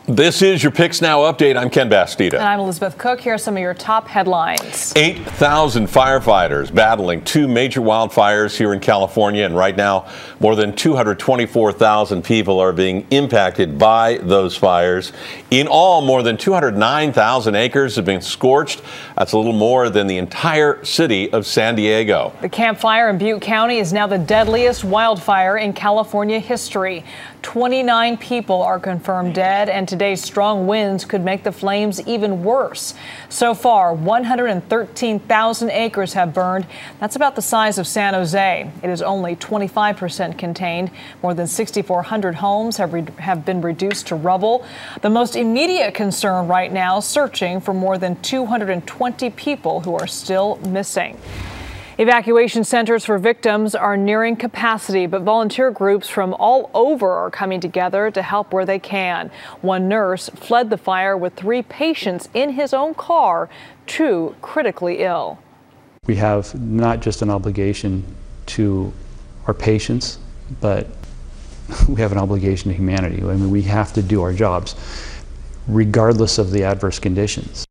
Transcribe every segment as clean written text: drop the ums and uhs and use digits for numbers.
This is your Picks Now update. I'm Ken Bastida. And I'm Elizabeth Cook. Here are some of your top headlines. 8,000 firefighters battling two major wildfires here in California. And right now, more than 224,000 people are being impacted by those fires. In all, more than 209,000 acres have been scorched. That's a little more than the entire city of San Diego. The Camp Fire in Butte County is now the deadliest wildfire in California history. 29 people are confirmed dead, and today's strong winds could make the flames even worse. So far, 113,000 acres have burned. That's about the size of San Jose. It is only 25% contained. More than 6,400 homes have been reduced to rubble. The most immediate concern right now, searching for more than 220 people who are still missing. Evacuation centers for victims are nearing capacity, but volunteer groups from all over are coming together to help where they can. One nurse fled the fire with 3 patients in his own car, 2 critically ill. We have not just an obligation to our patients, but we have an obligation to humanity. I mean, we have to do our jobs regardless of the adverse conditions.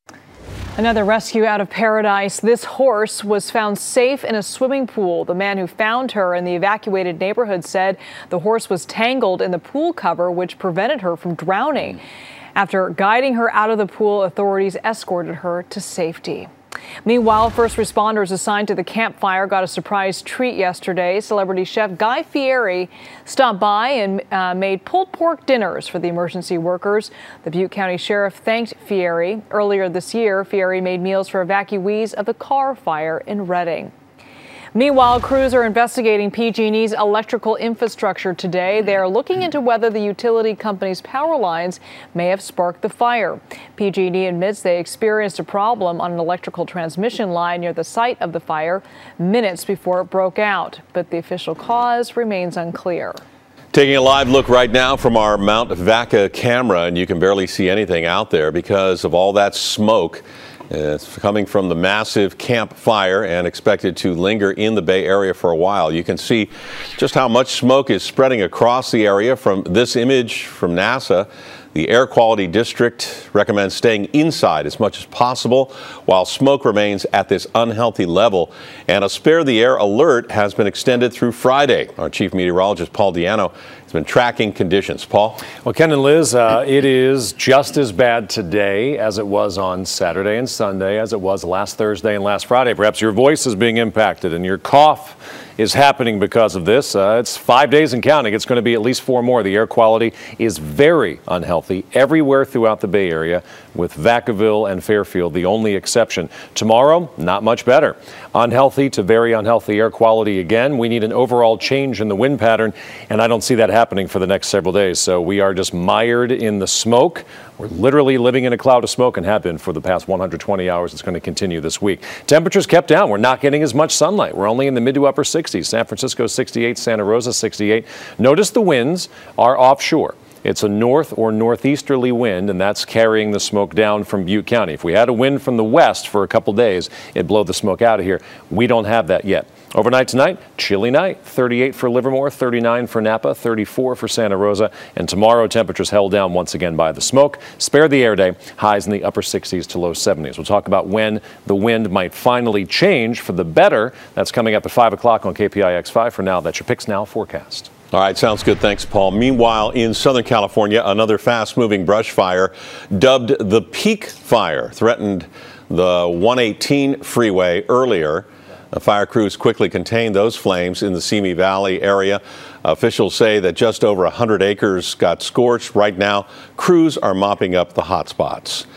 Another rescue out of Paradise. This horse was found safe in a swimming pool. The man who found her in the evacuated neighborhood said the horse was tangled in the pool cover, which prevented her from drowning. After guiding her out of the pool, authorities escorted her to safety. Meanwhile, first responders assigned to the Camp Fire got a surprise treat yesterday. Celebrity chef Guy Fieri stopped by and made pulled pork dinners for the emergency workers. The Butte County Sheriff thanked Fieri. Earlier this year, Fieri made meals for evacuees of the Carr Fire in Redding. Meanwhile, crews are investigating PG&E's electrical infrastructure today. They are looking into whether the utility company's power lines may have sparked the fire. PG&E admits they experienced a problem on an electrical transmission line near the site of the fire minutes before it broke out, but the official cause remains unclear. Taking a live look right now from our Mount Vaca camera, and you can barely see anything out there because of all that smoke. It's coming from the massive Camp Fire and expected to linger in the Bay Area for a while. You can see just how much smoke is spreading across the area from this image from NASA. The Air Quality District recommends staying inside as much as possible while smoke remains at this unhealthy level. And a Spare the Air alert has been extended through Friday. Our chief meteorologist, Paul Diano, has been tracking conditions. Paul? Well, Ken and Liz, it is just as bad today as it was on Saturday and Sunday, as it was last Thursday and last Friday. Perhaps your voice is being impacted and your cough is happening because of this. It's 5 days and counting. It's going to be at least 4 more. The air quality is very unhealthy everywhere throughout the Bay Area, with Vacaville and Fairfield the only exception. Tomorrow, not much better. Unhealthy to very unhealthy air quality again. We need an overall change in the wind pattern, and I don't see that happening for the next several days. So we are just mired in the smoke. We're literally living in a cloud of smoke and have been for the past 120 hours. It's going to continue this week. Temperatures kept down. We're not getting as much sunlight. We're only in the mid to upper 60s. San Francisco 68, Santa Rosa 68. Notice the winds are offshore. It's a north or northeasterly wind, and that's carrying the smoke down from Butte County. If we had a wind from the west for a couple days, it'd blow the smoke out of here. We don't have that yet. Overnight tonight, chilly night, 38 for Livermore, 39 for Napa, 34 for Santa Rosa. And tomorrow, temperatures held down once again by the smoke. Spare the Air Day, highs in the upper 60s to low 70s. We'll talk about when the wind might finally change for the better. That's coming up at 5 o'clock on KPIX5. For now, that's your Picks Now forecast. All right, sounds good. Thanks, Paul. Meanwhile, in Southern California, another fast-moving brush fire, dubbed the Peak Fire, threatened the 118 freeway earlier. The fire crews quickly contained those flames in the Simi Valley area. Officials say that just over 100 acres got scorched. Right now, crews are mopping up the hot spots.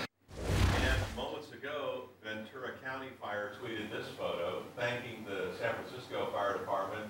And moments ago, Ventura County Fire tweeted this photo, thanking the San Francisco Fire Department.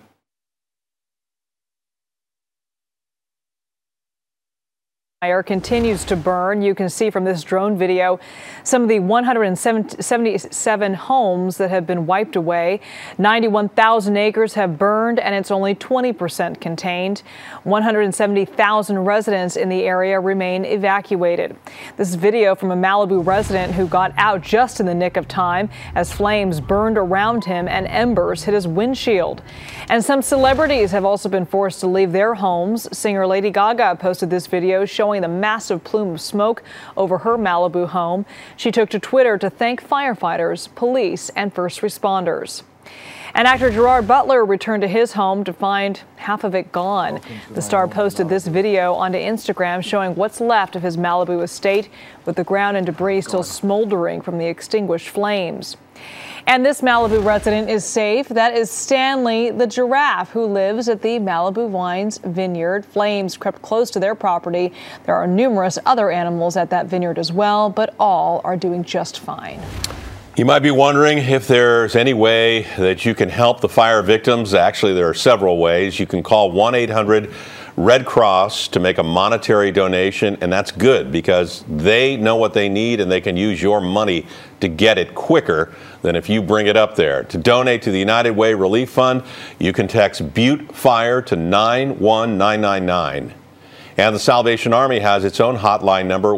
Fire continues to burn. You can see from this drone video some of the 177 homes that have been wiped away. 91,000 acres have burned, and it's only 20% contained. 170,000 residents in the area remain evacuated. This video from a Malibu resident who got out just in the nick of time as flames burned around him and embers hit his windshield. And some celebrities have also been forced to leave their homes. Singer Lady Gaga posted this video showing showing the massive plume of smoke over her Malibu home. She took to Twitter to thank firefighters, police, and first responders. And actor Gerard Butler returned to his home to find half of it gone. The star posted this video onto Instagram showing what's left of his Malibu estate, with the ground and debris still smoldering from the extinguished flames. And this Malibu resident is safe. That is Stanley the giraffe, who lives at the Malibu Wines vineyard. Flames crept close to their property. There are numerous other animals at that vineyard as well, but all are doing just fine. You might be wondering if there's any way that you can help the fire victims. Actually, there are several ways. You can call 1-800-RED Cross to make a monetary donation, and that's good because they know what they need and they can use your money to get it quicker than if you bring it up there. To donate to the United Way Relief Fund, you can text Butte Fire to 91999. And the Salvation Army has its own hotline number,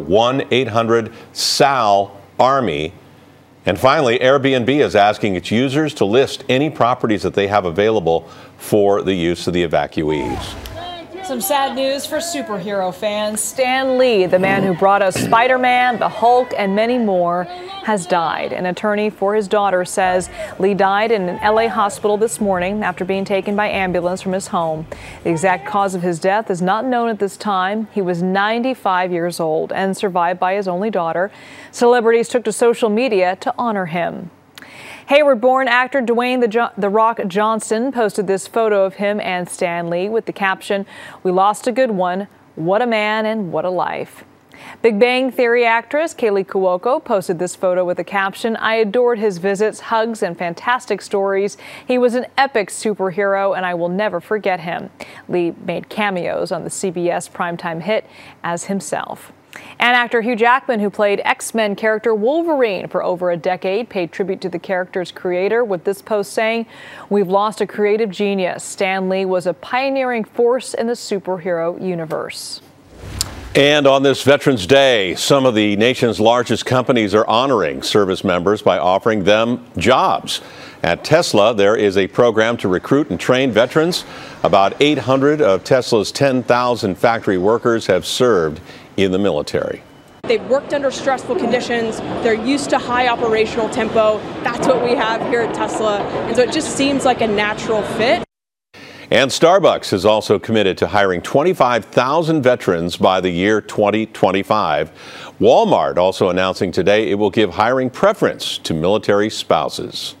1-800-SAL-ARMY. And finally, Airbnb is asking its users to list any properties that they have available for the use of the evacuees. Some sad news for superhero fans. Stan Lee, the man who brought us Spider-Man, the Hulk, and many more, has died. An attorney for his daughter says Lee died in an LA hospital this morning after being taken by ambulance from his home. The exact cause of his death is not known at this time. He was 95 years old and survived by his only daughter. Celebrities took to social media to honor him. Hayward-born actor Dwayne The Rock Johnson posted this photo of him and Stan Lee with the caption, "We lost a good one. What a man and what a life." Big Bang Theory actress Kaylee Cuoco posted this photo with the caption, "I adored his visits, hugs, and fantastic stories. He was an epic superhero, and I will never forget him." Lee made cameos on the CBS primetime hit as himself. And actor Hugh Jackman, who played X-Men character Wolverine for over a decade, paid tribute to the character's creator with this post saying, "We've lost a creative genius. Stan Lee was a pioneering force in the superhero universe." And on this Veterans Day, some of the nation's largest companies are honoring service members by offering them jobs. At Tesla, there is a program to recruit and train veterans. About 800 of Tesla's 10,000 factory workers have served in the military. They've worked under stressful conditions. They're used to high operational tempo. That's what we have here at Tesla. And so it just seems like a natural fit. And Starbucks is also committed to hiring 25,000 veterans by the year 2025. Walmart also announcing today it will give hiring preference to military spouses.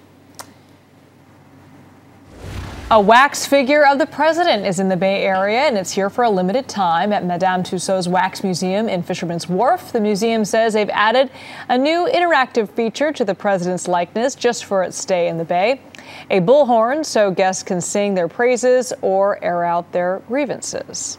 A wax figure of the president is in the Bay Area, and it's here for a limited time at Madame Tussauds Wax Museum in Fisherman's Wharf. The museum says they've added a new interactive feature to the president's likeness just for its stay in the Bay. A bullhorn so guests can sing their praises or air out their grievances.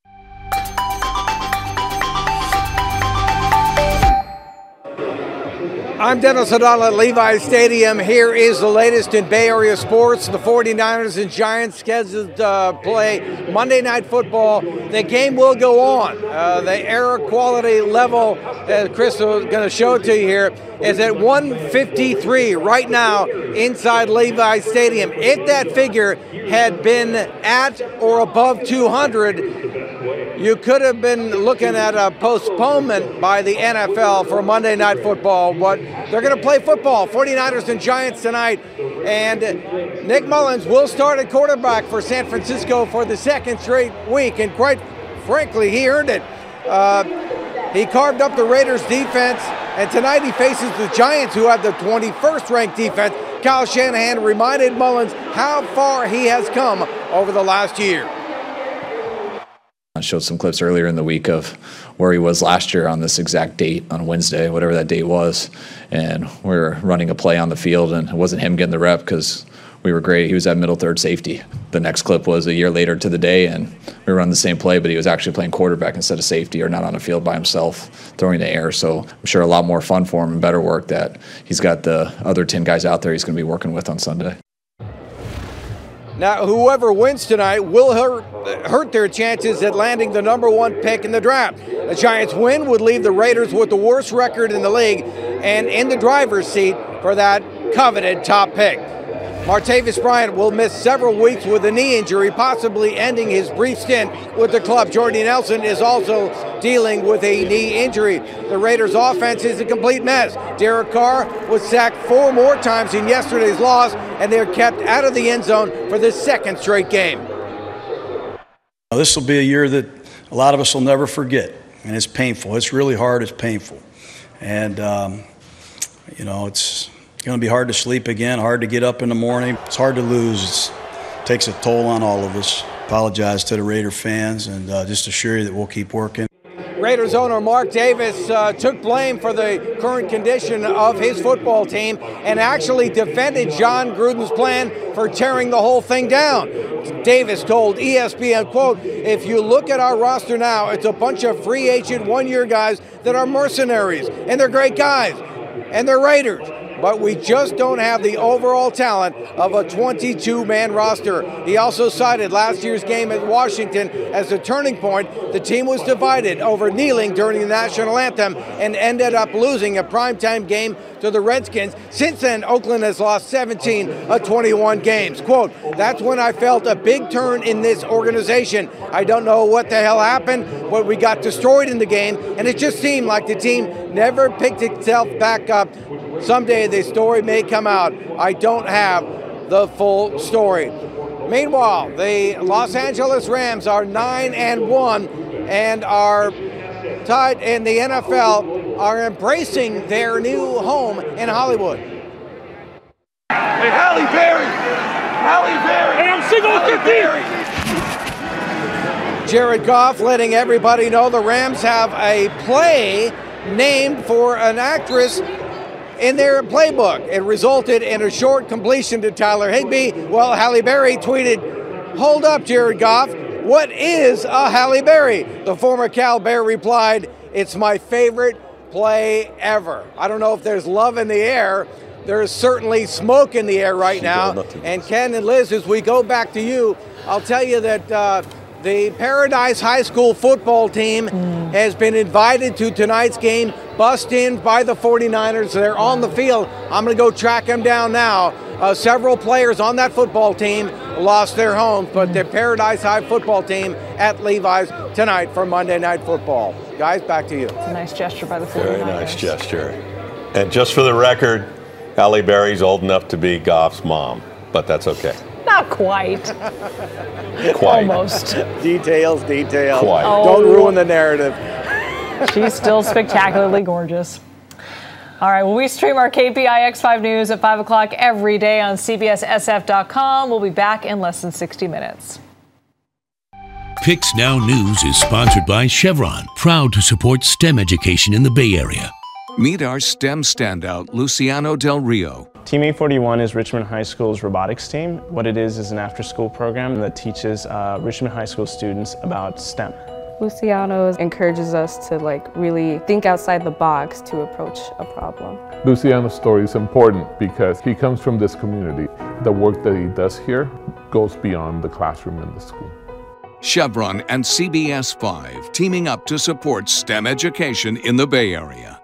I'm Dennis O'Donnell at Levi's Stadium. Here is the latest in Bay Area sports. The 49ers and Giants scheduled to play Monday Night Football. The game will go on. The air quality level, that Chris is going to show it to you here, is at 153 right now inside Levi's Stadium. If that figure had been at or above 200, you could have been looking at a postponement by the NFL for Monday Night Football. But they're going to play football, 49ers and Giants tonight. And Nick Mullins will start at quarterback for San Francisco for the second straight week. And quite frankly, he earned it. He carved up the Raiders defense. And tonight he faces the Giants, who have the 21st ranked defense. Kyle Shanahan reminded Mullins how far he has come over the last year. I showed some clips earlier in the week of where he was last year on this exact date on Wednesday, whatever that date was. And we were running a play on the field, and it wasn't him getting the rep because we were great. He was at middle third safety. The next clip was a year later to the day, and we were running the same play, but he was actually playing quarterback instead of safety, or not on the field by himself, throwing the air. So I'm sure a lot more fun for him and better work that he's got the other 10 guys out there he's going to be working with on Sunday. Now, whoever wins tonight will hurt their chances at landing the #1 pick in the draft. The Giants' win would leave the Raiders with the worst record in the league and in the driver's seat for that coveted top pick. Martavis Bryant will miss several weeks with a knee injury, possibly ending his brief stint with the club. Jordy Nelson is also dealing with a knee injury. The Raiders' offense is a complete mess. Derek Carr was sacked 4 more times in yesterday's loss, and they're kept out of the end zone for the 2nd straight game. This will be a year that a lot of us will never forget, and it's painful. It's really hard. It's painful. And, it's going to be hard to sleep again, hard to get up in the morning. It's hard to lose. It takes a toll on all of us. Apologize to the Raider fans, and just assure you that we'll keep working. Raiders owner Mark Davis took blame for the current condition of his football team and actually defended John Gruden's plan for tearing the whole thing down. Davis told ESPN, quote, "If you look at our roster now, it's a bunch of free agent one-year guys that are mercenaries, and they're great guys, and they're Raiders. But we just don't have the overall talent of a 22-man roster." He also cited last year's game at Washington as a turning point. The team was divided over kneeling during the national anthem and ended up losing a primetime game to the Redskins. Since then, Oakland has lost 17 of 21 games. Quote, "That's when I felt a big turn in this organization. I don't know what the hell happened, but we got destroyed in the game, and it just seemed like the team never picked itself back up. Someday the story may come out. I don't have the full story." Meanwhile, the Los Angeles Rams are 9-1 and are tied in the NFL, are embracing their new home in Hollywood. Hey, Halle Berry! Halle Berry! Hey, I'm single with 50! Jared Goff letting everybody know the Rams have a play named for an actress in their playbook. It resulted in a short completion to Tyler Higbee. Well, Halle Berry tweeted, "Hold up, Jared Goff. What is a Halle Berry?" The former Cal Bear replied, "It's my favorite play ever." I don't know if there's love in the air. There's certainly smoke in the air right now. And Ken and Liz, as we go back to you, I'll tell you that the Paradise High School football team has been invited to tonight's game, bussed in by the 49ers. They're on the field. I'm going to go track them down now. Several players on that football team lost their homes, but the Paradise High football team at Levi's tonight for Monday Night Football. Guys, back to you. It's a nice gesture by the 49ers. Very nice gesture. And just for the record, Halle Berry's old enough to be Goff's mom, but that's okay. Not quite. Quite. Almost. Details. Quite. Don't ruin the narrative. She's still spectacularly gorgeous. All right, well, we stream our KPI X5 News at 5 o'clock every day on CBSSF.com. We'll be back in less than 60 minutes. Pix Now News is sponsored by Chevron, proud to support STEM education in the Bay Area. Meet our STEM standout, Luciano Del Rio. Team A41 is Richmond High School's robotics team. What it is an after-school program that teaches Richmond High School students about STEM. Luciano encourages us to really think outside the box to approach a problem. Luciano's story is important because he comes from this community. The work that he does here goes beyond the classroom and the school. Chevron and CBS 5 teaming up to support STEM education in the Bay Area.